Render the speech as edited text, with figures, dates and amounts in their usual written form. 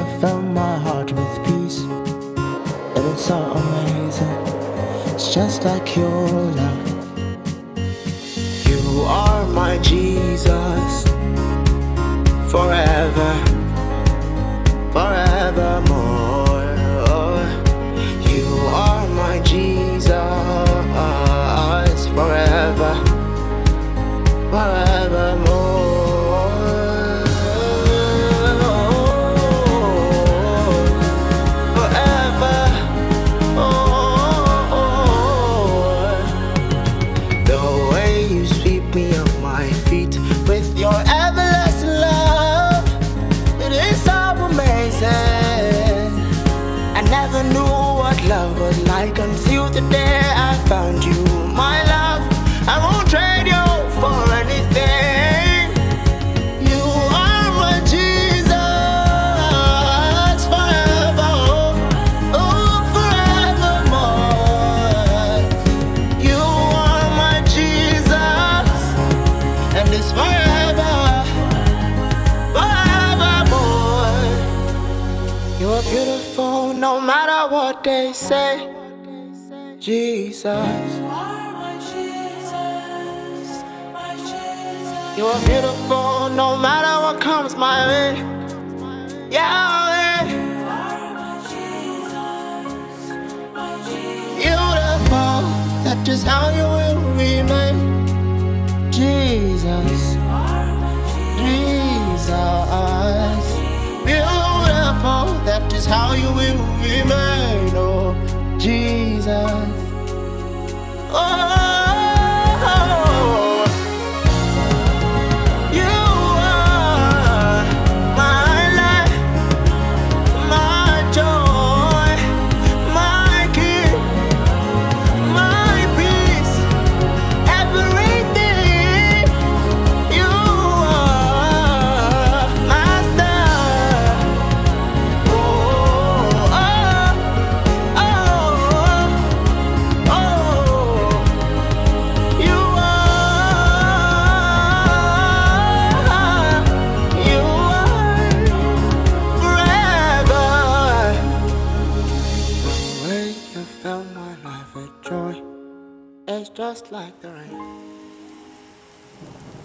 you fill my heart with peace. It is so amazing. It's just like your love. You are my Jesus, forever, forevermore. You are my Jesus, forever, forevermore. Forever, the way you sweep me off my feet with your everlasting love, it is so amazing. I never knew what love was like until the day I found you. My love, I won't trade you for anything. You are my Jesus, forever, oh, forevermore. You are my Jesus, and it's forever, forevermore. You are beautiful no matter what they say. Jesus, you are beautiful no matter what comes my way. Yahweh, beautiful, that is how you will remain. Jesus, Jesus, beautiful, that is how you will remain. Oh, Jesus. Oh, you are my life, my joy, my king, my peace, everything. You are master. Oh, oh, oh, oh. You are forever. The way you fill my life with joy, it's just like the rain.